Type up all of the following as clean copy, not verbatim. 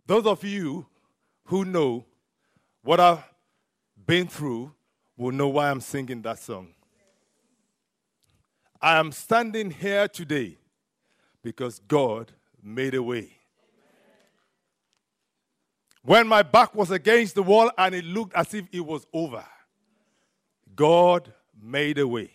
Those of you who know what I've been through will know why I'm singing that song. I am standing here today because God made a way. When my back was against the wall and it looked as if it was over, God made a way.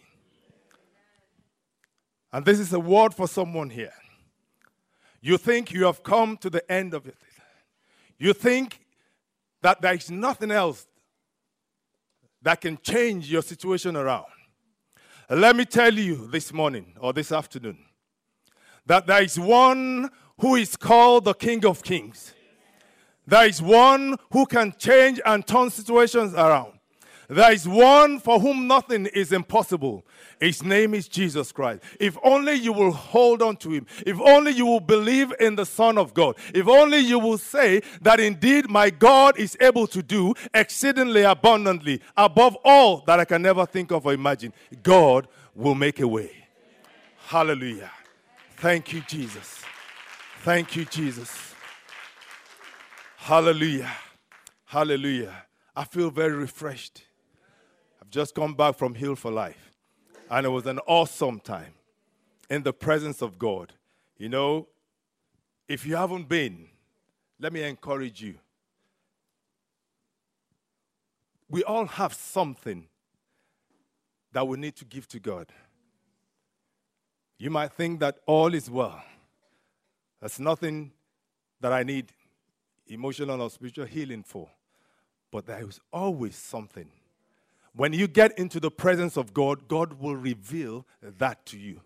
And this is a word for someone here. You think you have come to the end of it. You think that there is nothing else that can change your situation around. Let me tell you this morning or this afternoon that there is one who is called the King of Kings. There is one who can change and turn situations around. There is one for whom nothing is impossible. His name is Jesus Christ. If only you will hold on to him. If only you will believe in the Son of God. If only you will say that indeed my God is able to do exceedingly abundantly, above all that I can never think of or imagine. God will make a way. Hallelujah. Thank you, Jesus. Thank you, Jesus. Hallelujah. Hallelujah. I feel very refreshed. I've just come back from Heal for Life. And it was an awesome time in the presence of God. You know, if you haven't been, let me encourage you. We all have something that we need to give to God. You might think that all is well. There's nothing that I need emotional or spiritual healing for. But there is always something. When you get into the presence of God, God will reveal that to you.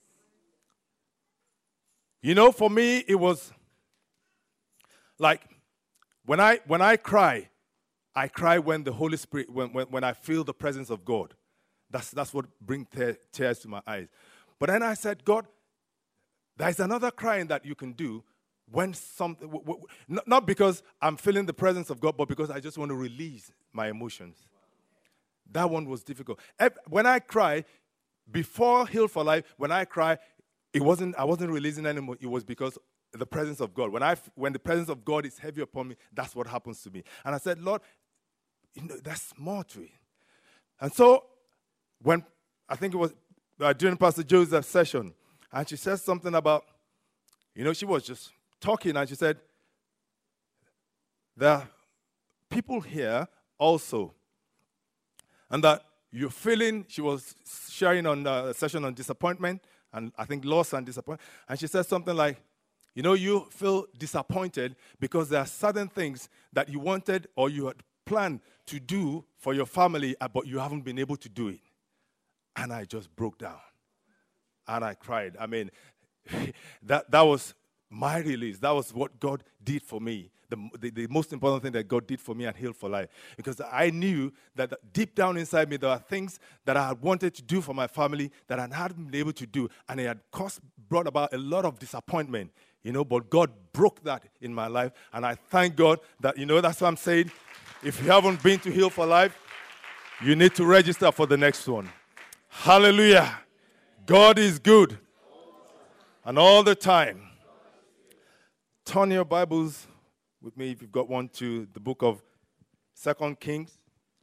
You know, for me, it was like when I cry when the Holy Spirit, when I feel the presence of God. That's what brings tears to my eyes. But then I said, God, there's another crying that you can do when something, not because I'm feeling the presence of God, but because I just want to release my emotions. That one was difficult. When I cry, before Heal for Life, when I cry, I wasn't releasing anymore. It was because the presence of God. When the presence of God is heavy upon me, that's what happens to me. And I said, Lord, there's more to it. And so, when I think it was during Pastor Joseph's session, and she said something about, she was just talking, and she said, there are people here also, and that you're feeling, she was sharing on a session on disappointment, and I think loss and disappointment, and she said something like, you feel disappointed because there are certain things that you wanted or you had planned to do for your family, but you haven't been able to do it. And I just broke down, and I cried. I mean, that was my release. That was what God did for me. The most important thing that God did for me at Heal for Life. Because I knew that deep down inside me, there are things that I had wanted to do for my family that I hadn't been able to do. And it had brought about a lot of disappointment, but God broke that in my life. And I thank God that, that's what I'm saying. If you haven't been to Heal for Life, you need to register for the next one. Hallelujah. God is good. And all the time. Turn your Bibles with me, if you've got one, to the book of 2 Kings.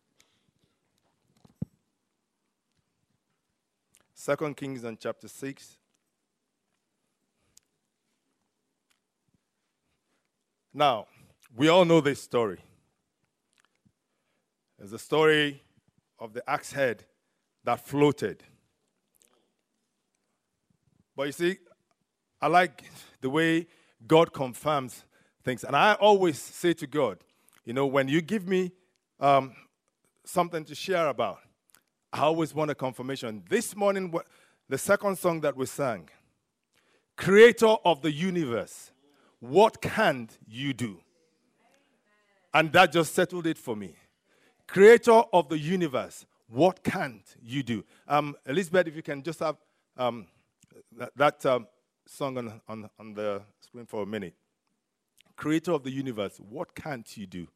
2 Kings and chapter 6. Now, we all know this story. It's the story of the axe head that floated. But you see, I like the way God confirms things. And I always say to God, when you give me something to share about, I always want a confirmation. This morning, the second song that we sang, Creator of the universe, what can't you do? And that just settled it for me. Creator of the universe, what can't you do? Elizabeth, if you can just have that song on the screen for a minute. Creator of the universe, what can't you do?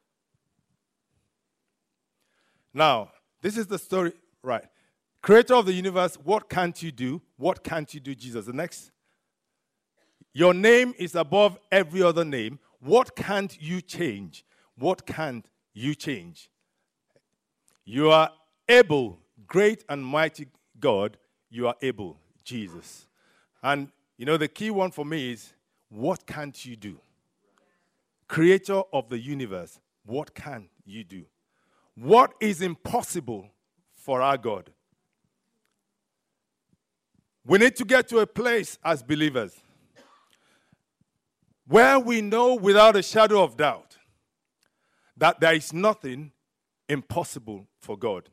Now, this is the story, right? Creator of the universe, what can't you do? What can't you do, Jesus? The next. Your name is above every other name. what can't you change? What can't you change? You are able, great and mighty God, you are able, Jesus. And, the key one for me is, what can't you do? Creator of the universe, what can you do? What is impossible for our God? We need to get to a place as believers where we know without a shadow of doubt that there is nothing impossible for God.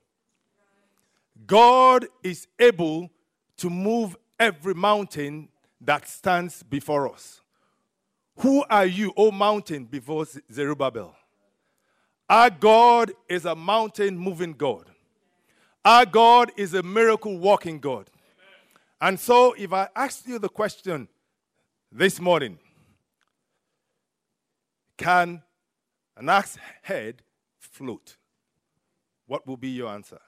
God is able to move every mountain that stands before us. Who are you, O mountain, before Zerubbabel? Our God is a mountain-moving God. Our God is a miracle-working God. And so if I ask you the question this morning, can an axe head float? What will be your answer?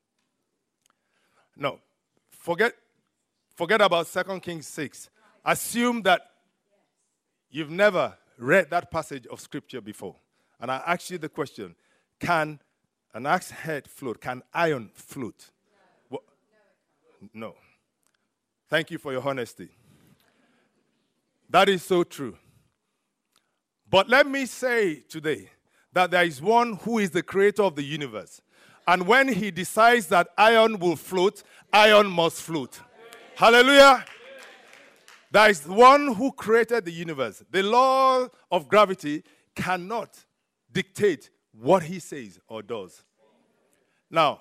No. Forget about 2 Kings 6. Assume that you've never read that passage of Scripture before. And I ask you the question, can an axe head float? Can iron float? No. Thank you for your honesty. That is so true. But let me say today that there is one who is the creator of the universe. And when he decides that iron will float, iron must float. Hallelujah. There is one who created the universe. The law of gravity cannot dictate what he says or does. Now,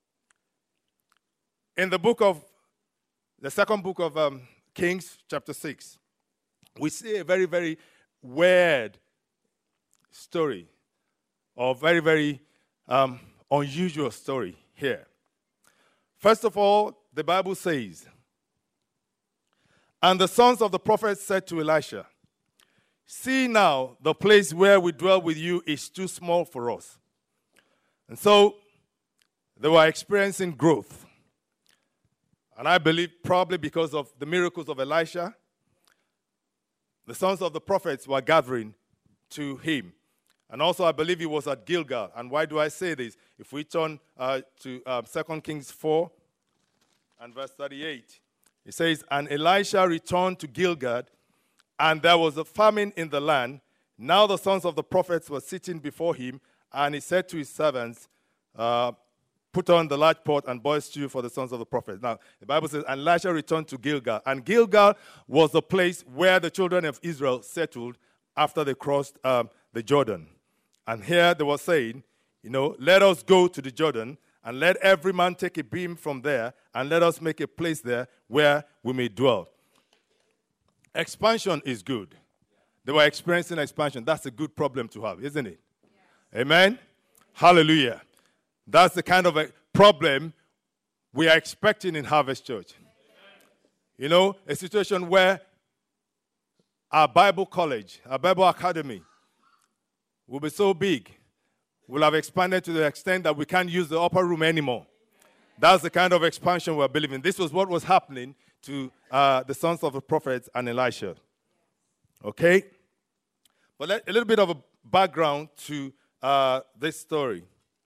in the second book of Kings, chapter 6, we see a very, very weird story, or very, very unusual story here. First of all, the Bible says, and the sons of the prophets said to Elisha, see now, the place where we dwell with you is too small for us. And so they were experiencing growth. And I believe probably because of the miracles of Elisha, the sons of the prophets were gathering to him. And also I believe he was at Gilgal. And why do I say this? If we turn to 2 Kings 4 and verse 38, it says, and Elisha returned to Gilgal, and there was a famine in the land. Now the sons of the prophets were sitting before him, and he said to his servants, put on the large pot and boil stew for the sons of the prophets. Now, the Bible says, and Elisha returned to Gilgal. And Gilgal was the place where the children of Israel settled after they crossed the Jordan. And here they were saying, let us go to the Jordan, and let every man take a beam from there, and let us make a place there where we may dwell. Expansion is good. They were experiencing expansion. That's a good problem to have, isn't it? Yes. Amen? Hallelujah. That's the kind of a problem we are expecting in Harvest Church. Amen. A situation where our Bible college, our Bible academy will be so big, will have expanded to the extent that we can't use the upper room anymore. That's the kind of expansion we're believing. This was what was happening to the sons of the prophets and Elisha. Okay? But a little bit of a background to this story.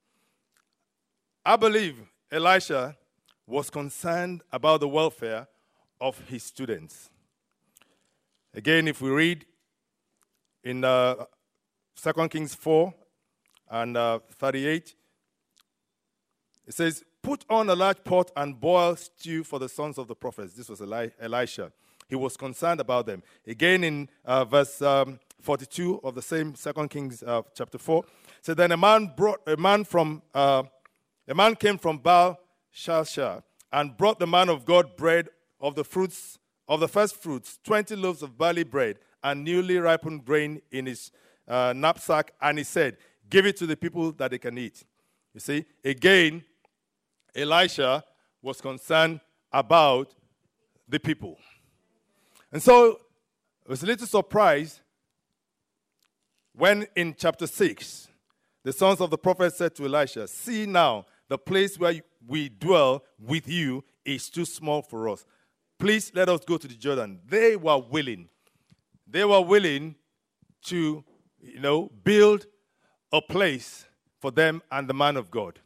I believe Elisha was concerned about the welfare of his students. Again, if we read in 2 Kings 4 and 38, it says, put on a large pot and boil stew for the sons of the prophets. This was Elisha. He was concerned about them. Again, in verse 42 of the same 2 Kings chapter 4, so then a man came from Baal Shalshah and brought the man of God bread of the fruits of the first fruits, 20 loaves of barley bread and newly ripened grain in his knapsack, and he said, give it to the people that they can eat. You see, again, Elisha was concerned about the people. And so I was a little surprised when in chapter 6, the sons of the prophet said to Elisha, see now, the place where we dwell with you is too small for us. Please let us go to the Jordan. They were willing. They were willing to, build a place for them and the man of God.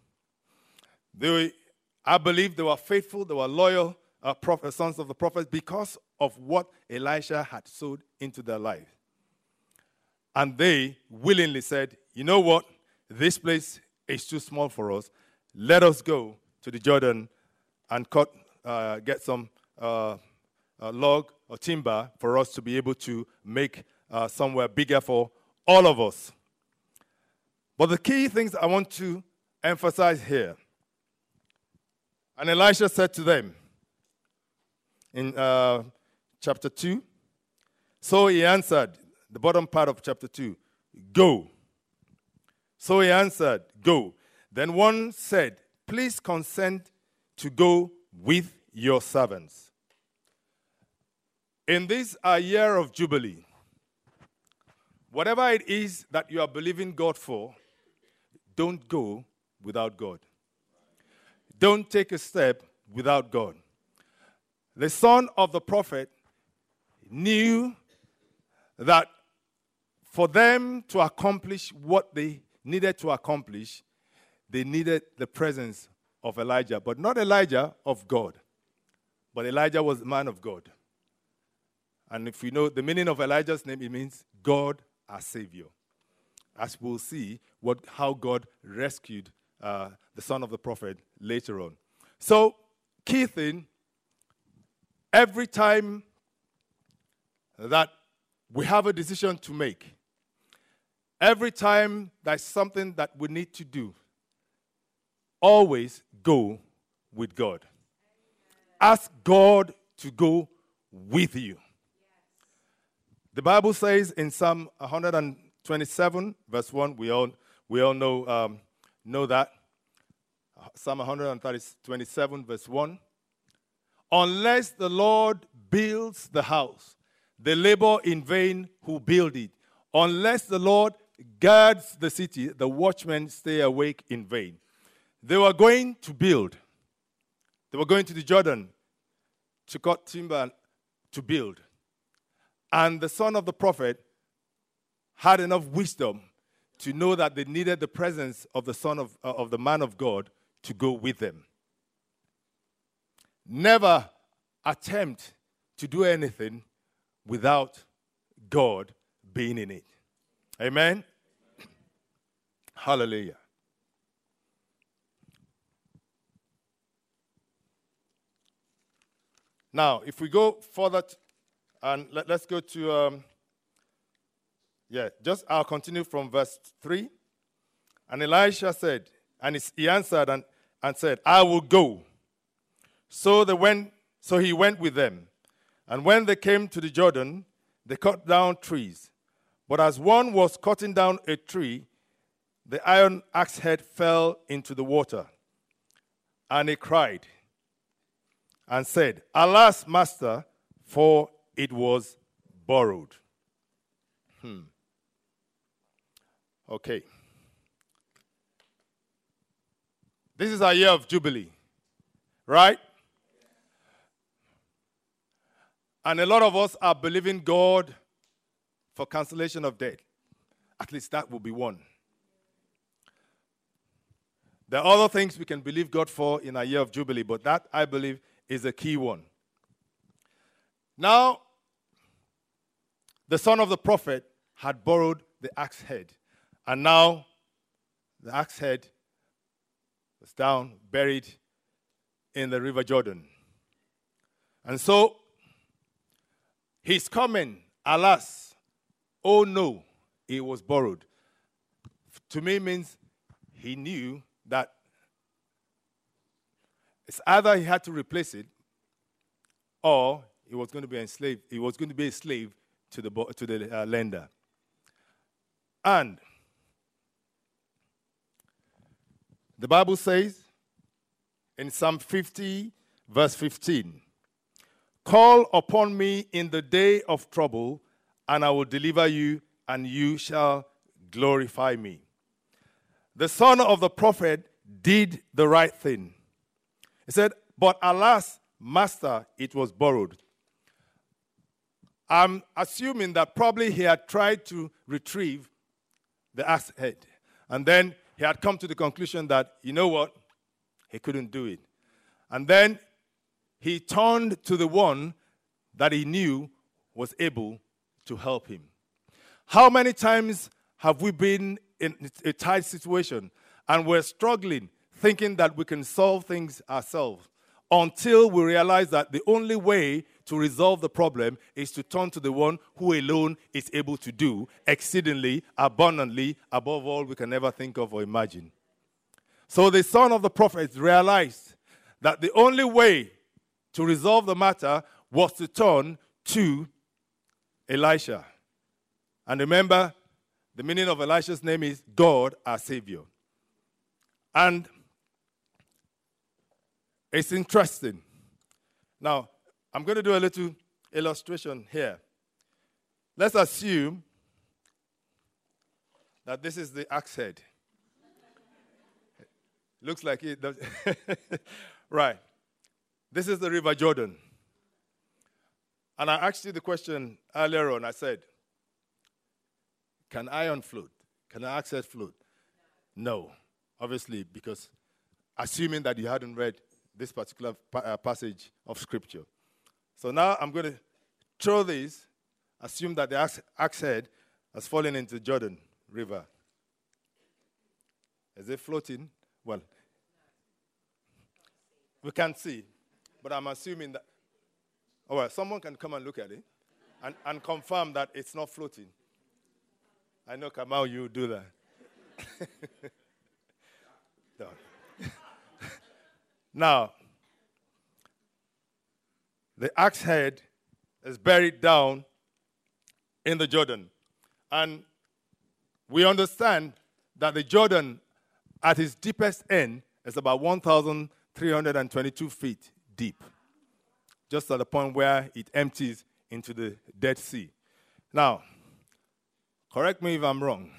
I believe they were faithful, they were loyal sons of the prophets because of what Elisha had sowed into their life. And they willingly said, you know what? This place is too small for us. Let us go to the Jordan and get some log or timber for us to be able to make somewhere bigger for all of us. But the key things I want to emphasize here. And Elisha said to them in chapter 2, so he answered, the bottom part of chapter 2, go. So he answered, go. Then one said, please consent to go with your servants. In this year of Jubilee, whatever it is that you are believing God for, don't go without God. Don't take a step without God. The son of the prophet knew that for them to accomplish what they needed to accomplish, they needed the presence of Elijah. But not Elijah of God. But Elijah was the man of God. And if you know the meaning of Elijah's name, it means God our Savior. As we'll see how God rescued the son of the prophet later on. So, key thing, every time that we have a decision to make, every time there's something that we need to do, always go with God. Ask God to go with you. The Bible says in Psalm 127, verse 1, we all know that. Psalm 127, verse 1. Unless the Lord builds the house, they labor in vain who build it. Unless the Lord guards the city, the watchmen stay awake in vain. They were going to build. They were going to the Jordan to cut timber to build. And the son of the prophet had enough wisdom to know that they needed the presence of the son of the man of God to go with them. Never attempt to do anything without God being in it. Amen? Hallelujah. Now, if we go further, and let's go to, I'll continue from verse 3. And Elisha said, and he answered and said, I will go. So he went with them. And when they came to the Jordan, they cut down trees. But as one was cutting down a tree, the iron axe head fell into the water. And he cried and said, Alas, master, for it was borrowed. Okay. This is our year of Jubilee, right? And a lot of us are believing God for cancellation of debt. At least that will be one. There are other things we can believe God for in our year of Jubilee, but that, I believe, is a key one. Now, the son of the prophet had borrowed the axe head. And now, the axe head was down, buried in the river Jordan. And so, he's coming, alas, oh no, it was borrowed. To me means he knew that it's either he had to replace it or he was going to be enslaved. He was going to be a slave to the lender. And the Bible says in Psalm 50, verse 15, call upon me in the day of trouble, and I will deliver you, and you shall glorify me. The son of the prophet did the right thing. He said, but alas, master, it was borrowed. I'm assuming that probably he had tried to retrieve the axe head. And then he had come to the conclusion that, you know what? He couldn't do it. And then he turned to the one that he knew was able to help him. How many times have we been in a tight situation and we're struggling, thinking that we can solve things ourselves, until we realize that the only way to resolve the problem is to turn to the one who alone is able to do exceedingly, abundantly, above all we can ever think of or imagine. So the son of the prophet realized that the only way to resolve the matter was to turn to Elisha. And remember, the meaning of Elisha's name is God, our Savior. And it's interesting. Now, I'm going to do a little illustration here. Let's assume that this is the axe head. Looks like it does. Right. This is the River Jordan. And I asked you the question earlier on. I said, can iron float? Can an axe head float? No. Obviously, because assuming that you hadn't read this particular passage of Scripture. So now I'm going to throw this, assume that the axe head has fallen into Jordan River. Is it floating? Well, we can't see, but I'm assuming that. All right, someone can come and look at it and confirm that it's not floating. I know, Kamal, you do that. No. Now, the axe head is buried down in the Jordan. And we understand that the Jordan, at its deepest end, is about 1,322 feet deep, just at the point where it empties into the Dead Sea. Now, correct me if I'm wrong.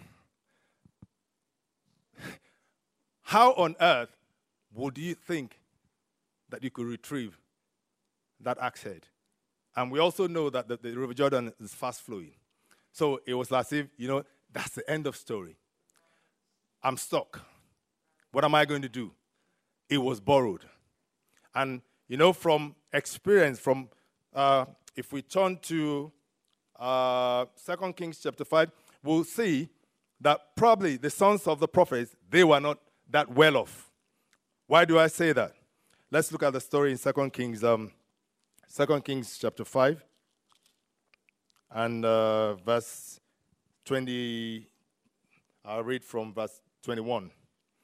How on earth would you think that you could retrieve that axe head? And we also know that the River Jordan is fast flowing. So it was as if, that's the end of story. I'm stuck. What am I going to do? It was borrowed. And, from experience, if we turn to 2 Kings chapter 5, we'll see that probably the sons of the prophets, they were not that well off. Why do I say that? Let's look at the story in 2 Kings, 2 Kings chapter 5 and verse 20. I'll read from verse 21.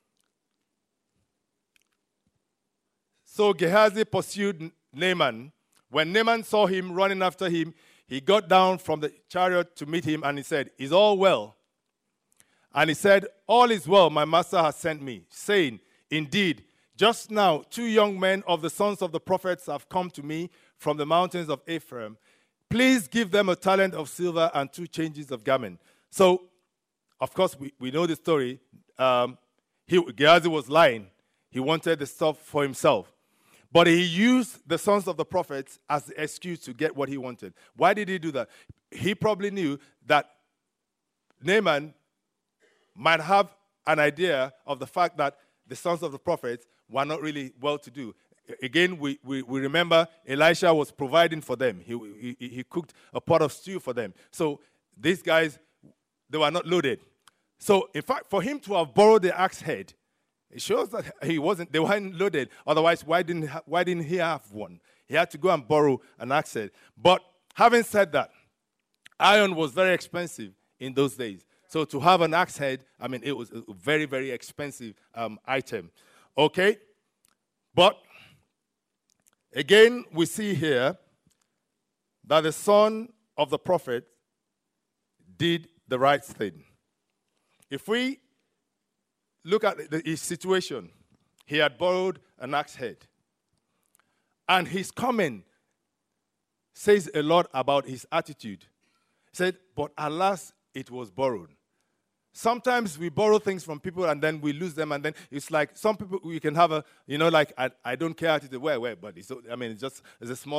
So Gehazi pursued Naaman. When Naaman saw him running after him, he got down from the chariot to meet him, and he said, "Is all well?" And he said, "All is well, my master has sent me, saying, Indeed, just now 2 young men of the sons of the prophets have come to me from the mountains of Ephraim. Please give them a talent of silver and 2 changes of garment." So, of course, we know the story. Gehazi was lying. He wanted the stuff for himself. But he used the sons of the prophets as the excuse to get what he wanted. Why did he do that? He probably knew that Naaman might have an idea of the fact that the sons of the prophets were not really well-to-do. Again, we remember Elisha was providing for them. He cooked a pot of stew for them. So these guys, they were not loaded. So, in fact, for him to have borrowed the axe head, it shows that they weren't loaded. Otherwise, why didn't he have one? He had to go and borrow an axe head. But having said that, iron was very expensive in those days. So to have an axe head, it was a very, very expensive item. Okay? But, again, we see here that the son of the prophet did the right thing. If we look at his situation, he had borrowed an axe head. And his comment says a lot about his attitude. He said, "But alas, it was borrowed." Sometimes we borrow things from people and then we lose them, and then it's like some people, we can have I don't care attitude. Where, but it's just a small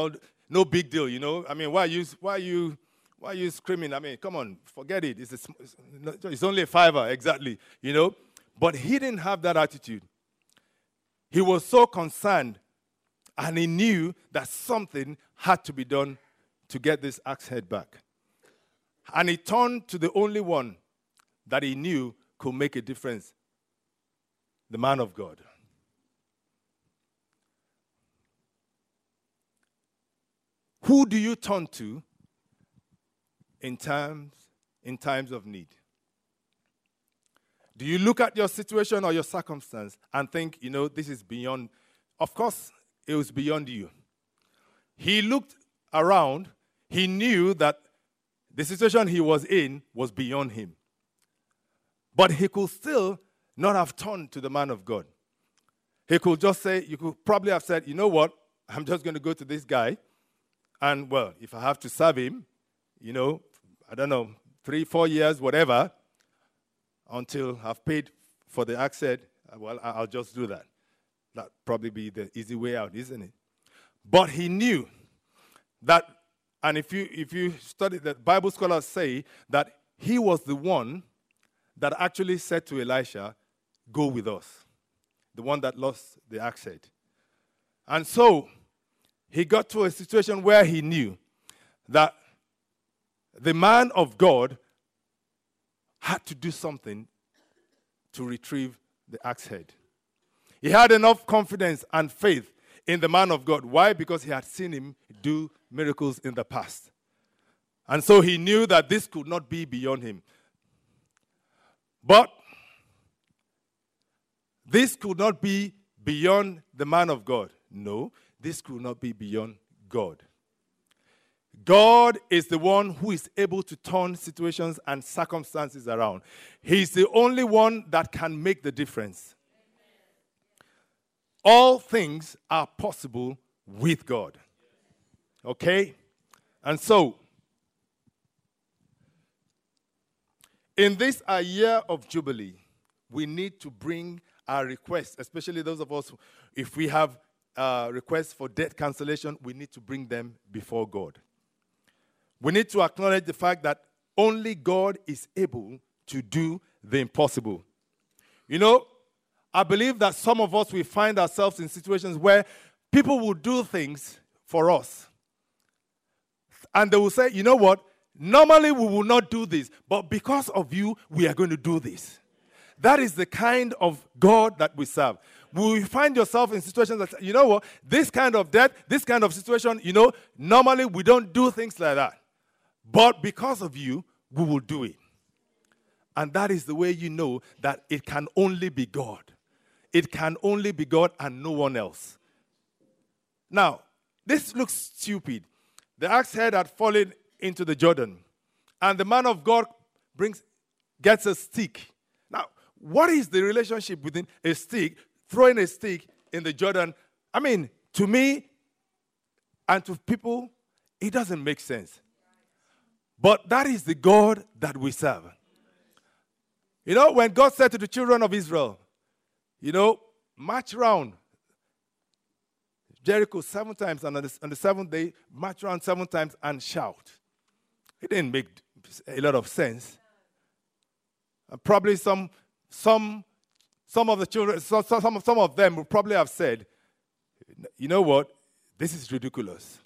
no big deal, you know. I mean, why are you screaming? I mean, come on, forget it. It's only a fiver, exactly, you know. But he didn't have that attitude. He was so concerned, and he knew that something had to be done to get this axe head back. And he turned to the only one that he knew could make a difference, the man of God. Who do you turn to in times of need? Do you look at your situation or your circumstance and think, you know, this is beyond? Of course, it was beyond you. He looked around. He knew that the situation he was in was beyond him. But he could still not have turned to the man of God. He could just say, you could probably have said, you know what, I'm just going to go to this guy. And, well, if I have to serve him, you know, I don't know, 3-4 years, whatever, until I've paid for the axe head, well, I'll just do that. That'd probably be the easy way out, isn't it? But he knew that, and if you study, the Bible scholars say that he was the one that actually said to Elisha, go with us, the one that lost the axe head. And so he got to a situation where he knew that the man of God had to do something to retrieve the axe head. He had enough confidence and faith in the man of God. Why? Because he had seen him do miracles in the past. And so he knew that this could not be beyond him. But this could not be beyond the man of God. No, this could not be beyond God. God is the one who is able to turn situations and circumstances around. He's the only one that can make the difference. All things are possible with God. Okay? And so, in this a year of Jubilee, we need to bring our requests, especially those of us, if we have requests for debt cancellation, we need to bring them before God. We need to acknowledge the fact that only God is able to do the impossible. You know, I believe that some of us will find ourselves in situations where people will do things for us. And they will say, you know what, normally we will not do this, but because of you, we are going to do this. That is the kind of God that we serve. We find yourself in situations that, you know what, this kind of debt, this kind of situation, you know, normally we don't do things like that. But because of you, we will do it. And that is the way you know that it can only be God. It can only be God and no one else. Now, this looks stupid. The axe head had fallen into the Jordan. And the man of God gets a stick. Now, what is the relationship between a stick, throwing a stick in the Jordan? I mean, to me and to people, it doesn't make sense. But that is the God that we serve. You know, when God said to the children of Israel, you know, march around Jericho 7 times, and on the 7th day, march around 7 times and shout. It didn't make a lot of sense. And probably some of the children, some of them would probably have said, you know what, this is ridiculous.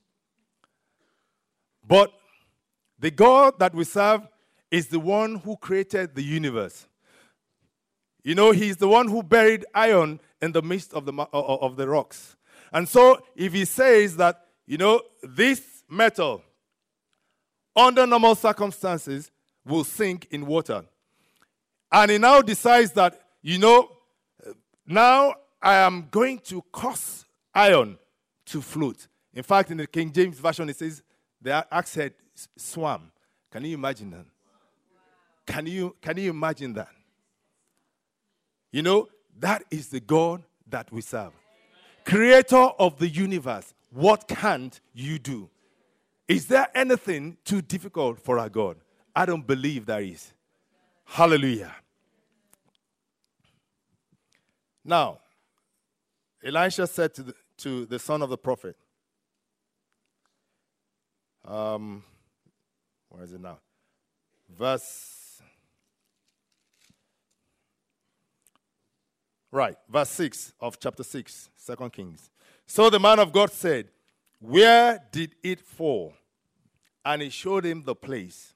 But the God that we serve is the one who created the universe. You know, he's the one who buried iron in the midst of the rocks. And so if he says that, you know, this metal, under normal circumstances, will sink in water. And he now decides that, you know, now I am going to cause iron to float. In fact, in the King James Version, it says the axe head swam. Can you imagine that? Can you imagine that? You know, that is the God that we serve. Creator of the universe. What can't you do? Is there anything too difficult for our God? I don't believe there is. Hallelujah. Now, Elisha said to the son of the prophet, Where is it now? Verse 6 of chapter 6, 2 Kings. So the man of God said, where did it fall? And he showed him the place.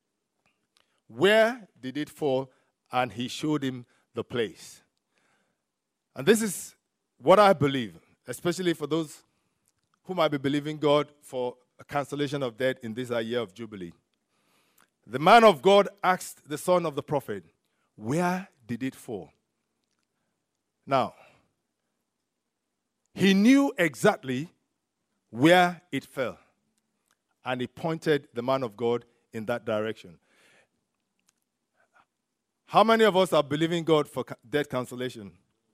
Where did it fall? And he showed him the place. And this is what I believe, especially for those who might be believing God for a cancellation of debt in this year of Jubilee. The man of God asked the son of the prophet, where did it fall? Now, he knew exactly where it fell, and he pointed the man of God in that direction. How many of us are believing God for debt cancellation?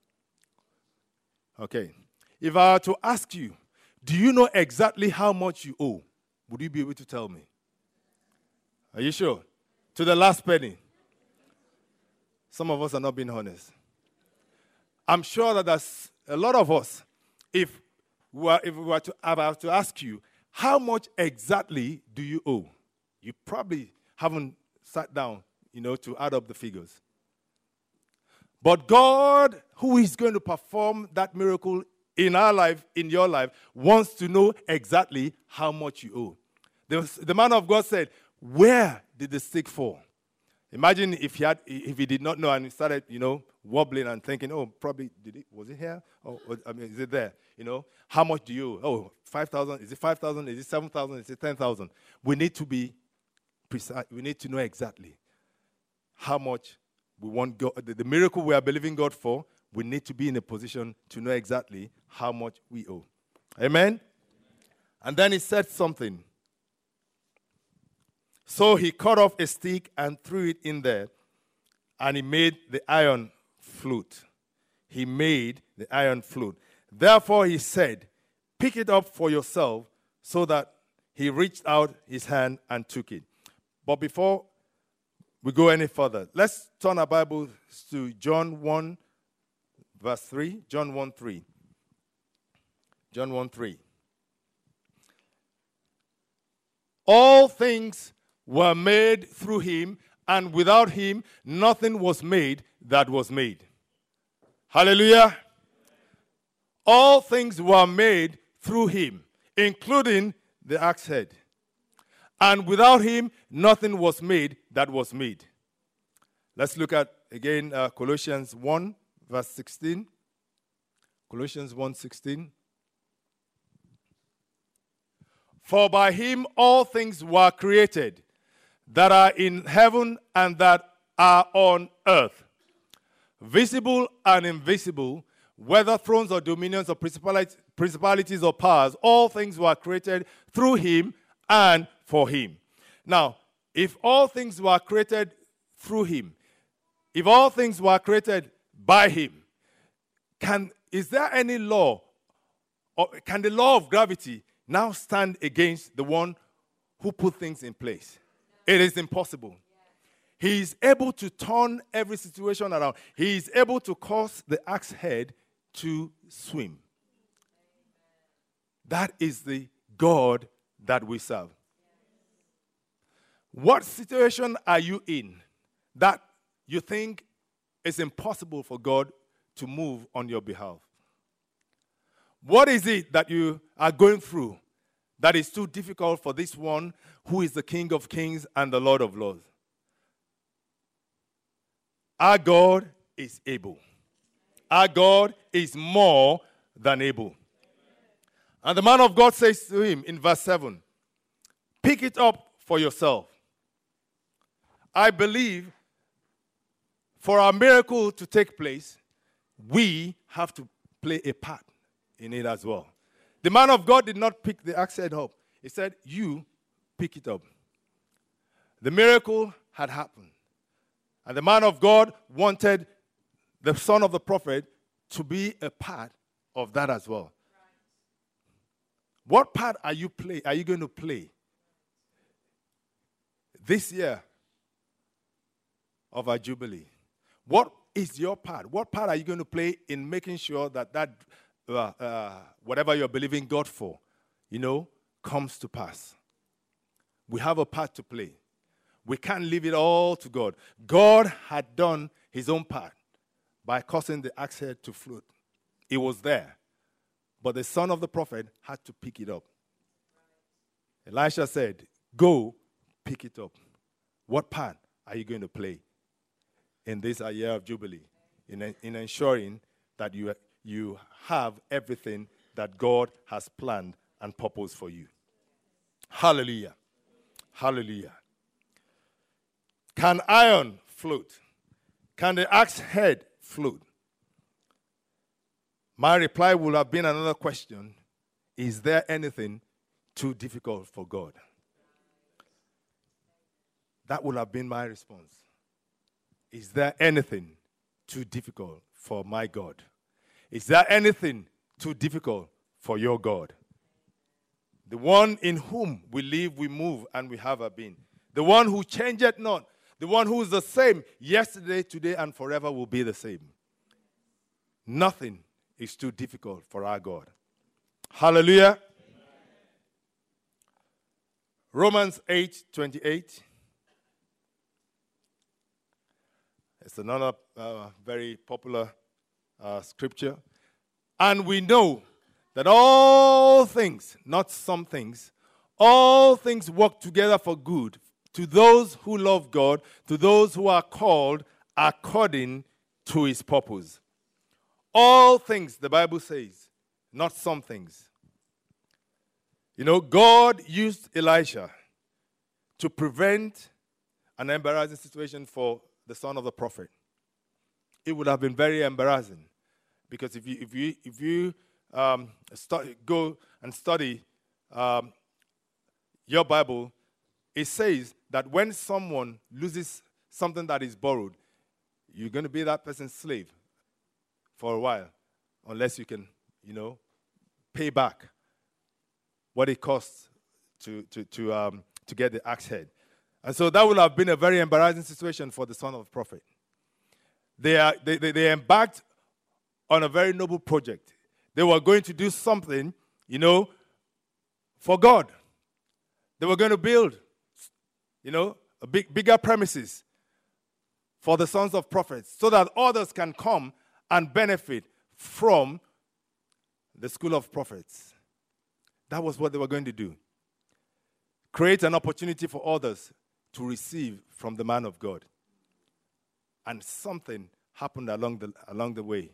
Okay. If I were to ask you, do you know exactly how much you owe? Would you be able to tell me? Are you sure? To the last penny. Some of us are not being honest. I'm sure that there's a lot of us, if we were to have to ask you, how much exactly do you owe? You probably haven't sat down, to add up the figures. But God, who is going to perform that miracle in our life, in your life, wants to know exactly how much you owe. The man of God said, where did the stick fall? Imagine if he did not know and he started, wobbling and thinking, oh, probably, was it here? Is it there? How much do you owe? Oh, 5,000. Is it 5,000? Is it 7,000? Is it 10,000? We need to be precise. We need to know exactly how much we want God. The miracle we are believing God for, we need to be in a position to know exactly how much we owe. Amen? And then he said something. So he cut off a stick and threw it in there, and he made the iron flute. He made the iron flute. Therefore he said, pick it up for yourself, so that he reached out his hand and took it. But before we go any further, let's turn our Bibles to John 1, verse 3. John 1, 3. John 1, 3. All things were made through him, and without him nothing was made that was made. Hallelujah. All things were made through him, including the axe head. And without him nothing was made that was made. Let's look at, again, Colossians 1, verse 16. Colossians 1, 16. For by him all things were created, that are in heaven and that are on earth, visible and invisible, whether thrones or dominions or principalities or powers, all things were created through him and for him. Now, if all things were created through him, if all things were created by him, is there any law, or can the law of gravity now stand against the one who put things in place? It is impossible. He is able to turn every situation around. He is able to cause the axe head to swim. That is the God that we serve. What situation are you in that you think it's impossible for God to move on your behalf? What is it that you are going through that is too difficult for this one who is the King of Kings and the Lord of Lords? Our God is able. Our God is more than able. And the man of God says to him in verse 7, pick it up for yourself. I believe for our miracle to take place, we have to play a part in it as well. The man of God did not pick the axe head up. He said, you pick it up. The miracle had happened. And the man of God wanted the son of the prophet to be a part of that as well. Right. What part are you going to play this year of our Jubilee? What is your part? What part are you going to play in making sure that whatever you're believing God for, comes to pass? We have a part to play. We can't leave it all to God. God had done his own part by causing the axe head to float. It was there. But the son of the prophet had to pick it up. Elisha said, go pick it up. What part are you going to play in this year of Jubilee? In ensuring that you have everything that God has planned and purposed for you. Hallelujah. Hallelujah. Can iron float? Can the axe head float? My reply would have been another question. Is there anything too difficult for God? That would have been my response. Is there anything too difficult for my God? Is there anything too difficult for your God? The one in whom we live, we move, and we have our being. The one who changeth not. The one who is the same yesterday, today, and forever will be the same. Nothing is too difficult for our God. Hallelujah. Amen. Romans 8:28. It's another very popular scripture. And we know that all things, not some things, all things work together for good to those who love God, to those who are called according to his purpose. All things, the Bible says, not some things. You know, God used Elisha to prevent an embarrassing situation for the son of the prophet. It would have been very embarrassing, because if you go and study your Bible, it says that when someone loses something that is borrowed, you're going to be that person's slave for a while, unless you can, pay back what it costs to get the axe head. And so that would have been a very embarrassing situation for the son of the prophet. They embarked on a very noble project. They were going to do something, for God. They were going to build, a bigger premises for the sons of prophets, so that others can come and benefit from the school of prophets. That was what they were going to do. Create an opportunity for others to receive from the man of God. And something happened along the way.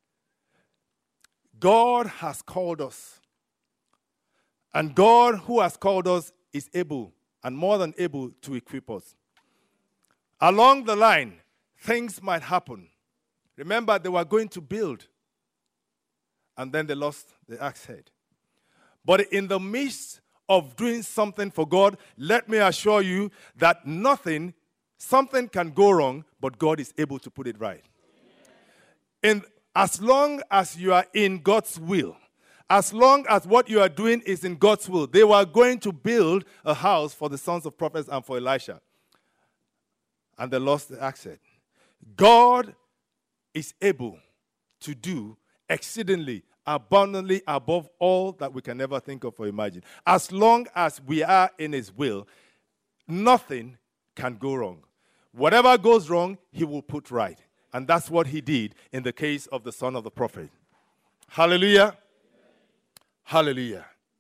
God has called us. And God who has called us is able, and more than able, to equip us. Along the line, things might happen. Remember, they were going to build, and then they lost the axe head. But in the midst of doing something for God, let me assure you that something can go wrong, but God is able to put it right. And as long as you are in God's will, as long as what you are doing is in God's will, they were going to build a house for the sons of prophets and for Elisha. And they lost the axe head. God is able to do exceedingly, abundantly, above all that we can ever think of or imagine. As long as we are in his will, nothing can go wrong. Whatever goes wrong, he will put right. And that's what he did in the case of the son of the prophet. Hallelujah. Hallelujah.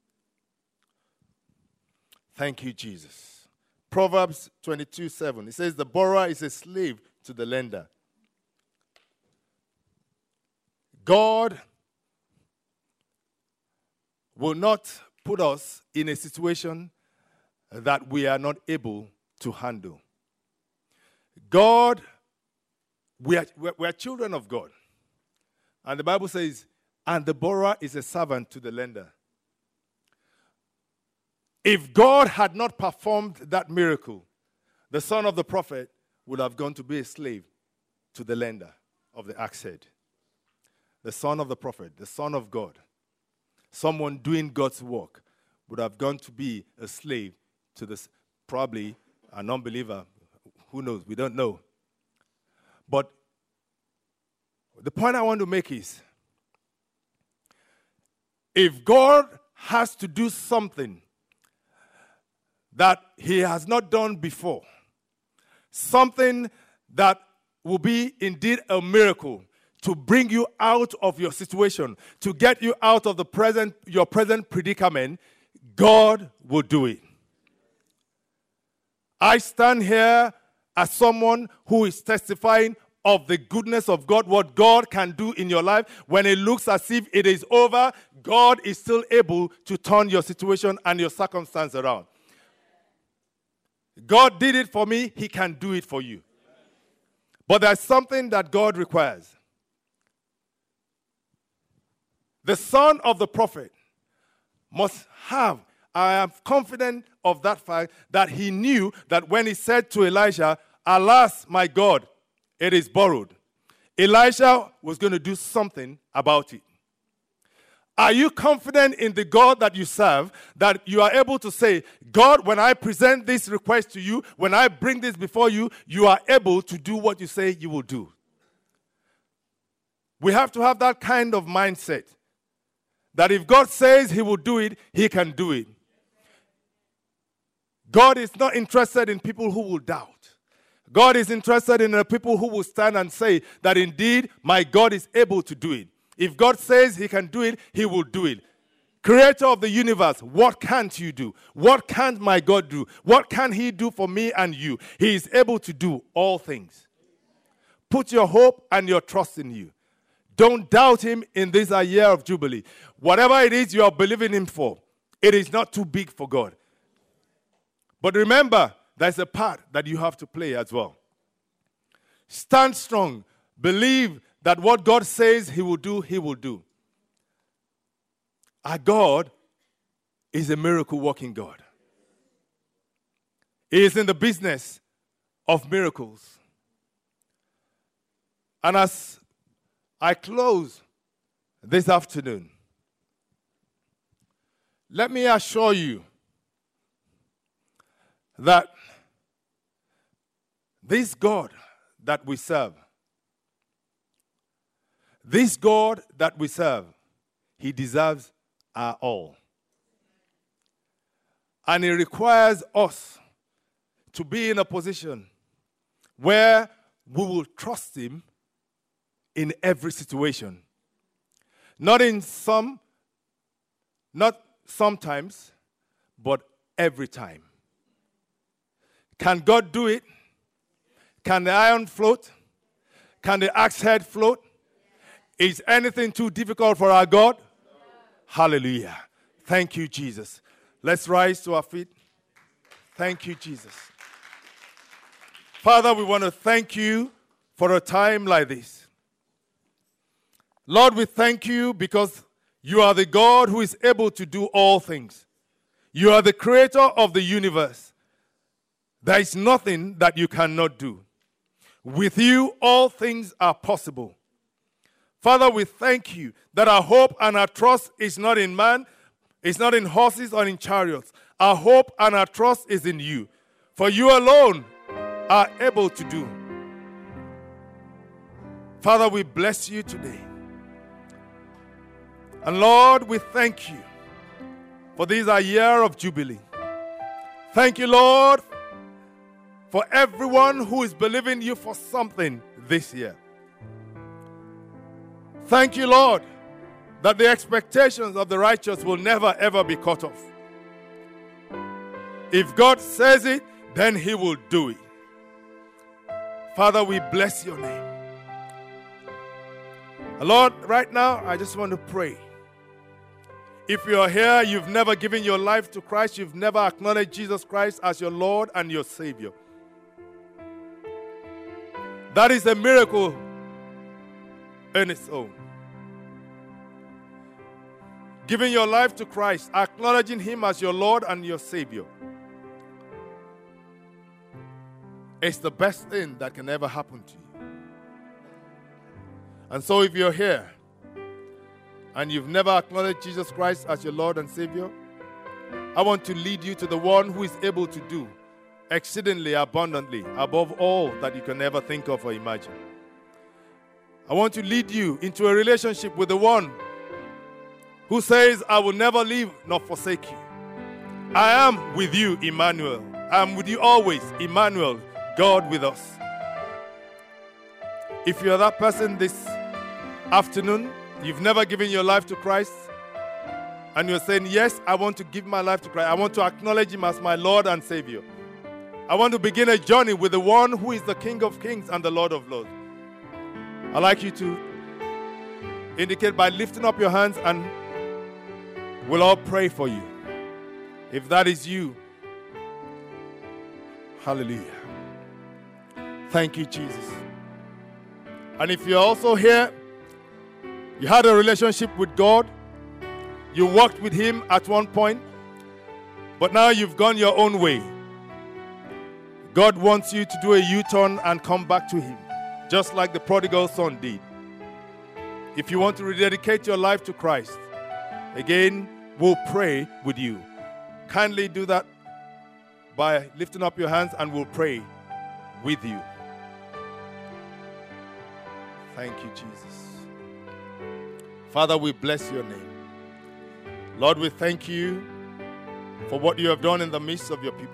Thank you, Jesus. Proverbs 22:7. It says, the borrower is a slave to the lender. God will not put us in a situation that we are not able to handle. God, we are children of God. And the Bible says, and the borrower is a servant to the lender. If God had not performed that miracle, the son of the prophet would have gone to be a slave to the lender of the axe head. The son of the prophet, the son of God, someone doing God's work, would have gone to be a slave to this, probably an unbeliever. Who knows? We don't know. But the point I want to make is, if God has to do something that he has not done before. Something that will be indeed a miracle to bring you out of your situation, to get you out of your present predicament. God will do it. I stand here as someone who is testifying of the goodness of God, what God can do in your life. When it looks as if it is over, God is still able to turn your situation and your circumstance around. God did it for me, he can do it for you. But there's something that God requires. The son of the prophet must have, I am confident of that fact, that he knew that when he said to Elijah, "Alas, my God, it is borrowed," Elijah was going to do something about it. Are you confident in the God that you serve, that you are able to say, "God, when I present this request to you, when I bring this before you, you are able to do what you say you will do"? We have to have that kind of mindset, that if God says he will do it, he can do it. God is not interested in people who will doubt. God is interested in the people who will stand and say that indeed my God is able to do it. If God says he can do it, he will do it. Creator of the universe, what can't you do? What can't my God do? What can he do for me and you? He is able to do all things. Put your hope and your trust in you. Don't doubt him in this year of Jubilee. Whatever it is you are believing him for, it is not too big for God. But remember, there's a part that you have to play as well. Stand strong. Believe that what God says he will do, he will do. Our God is a miracle-working God. He is in the business of miracles. And as I close this afternoon, let me assure you that this God that we serve, he deserves our all. And he requires us to be in a position where we will trust him in every situation. Not sometimes, but every time. Can God do it? Can the iron float? Can the axe head float? Is anything too difficult for our God? No. Hallelujah. Thank you, Jesus. Let's rise to our feet. Thank you, Jesus. Father, we want to thank you for a time like this. Lord, we thank you because you are the God who is able to do all things. You are the creator of the universe. There is nothing that you cannot do. With you, all things are possible. Father, we thank you that our hope and our trust is not in man, it's not in horses or in chariots. Our hope and our trust is in you. For you alone are able to do. Father, we bless you today. And Lord, we thank you for this a year of Jubilee. Thank you, Lord, for everyone who is believing you for something this year. Thank you, Lord, that the expectations of the righteous will never, ever be cut off. If God says it, then he will do it. Father, we bless your name. Lord, right now, I just want to pray. If you are here, you've never given your life to Christ, you've never acknowledged Jesus Christ as your Lord and your Savior. That is a miracle in its own. Giving your life to Christ, acknowledging him as your Lord and your Savior, it's the best thing that can ever happen to you. And so if you're here and you've never acknowledged Jesus Christ as your Lord and Savior, I want to lead you to the one who is able to do exceedingly abundantly above all that you can ever think of or imagine. I want to lead you into a relationship with the one who says, I will never leave nor forsake you. I am with you, Emmanuel. I am with you always, Emmanuel, God with us. If you're that person this afternoon, you've never given your life to Christ, and you're saying, yes, I want to give my life to Christ. I want to acknowledge Him as my Lord and Savior. I want to begin a journey with the one who is the King of Kings and the Lord of Lords. I'd like you to indicate by lifting up your hands, and we'll all pray for you. If that is you, hallelujah. Thank you, Jesus. And if you're also here, you had a relationship with God, you walked with Him at one point, but now you've gone your own way. God wants you to do a U-turn and come back to Him, just like the prodigal son did. If you want to rededicate your life to Christ, again, we'll pray with you. Kindly do that by lifting up your hands, and we'll pray with you. Thank you, Jesus. Father, we bless your name. Lord, we thank you for what you have done in the midst of your people.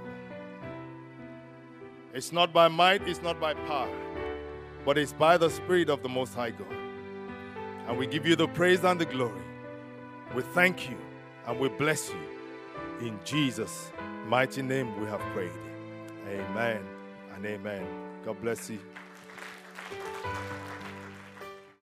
It's not by might, it's not by power, but it's by the Spirit of the Most High God. And we give you the praise and the glory. We thank you and we bless you. In Jesus' mighty name we have prayed. Amen and amen. God bless you.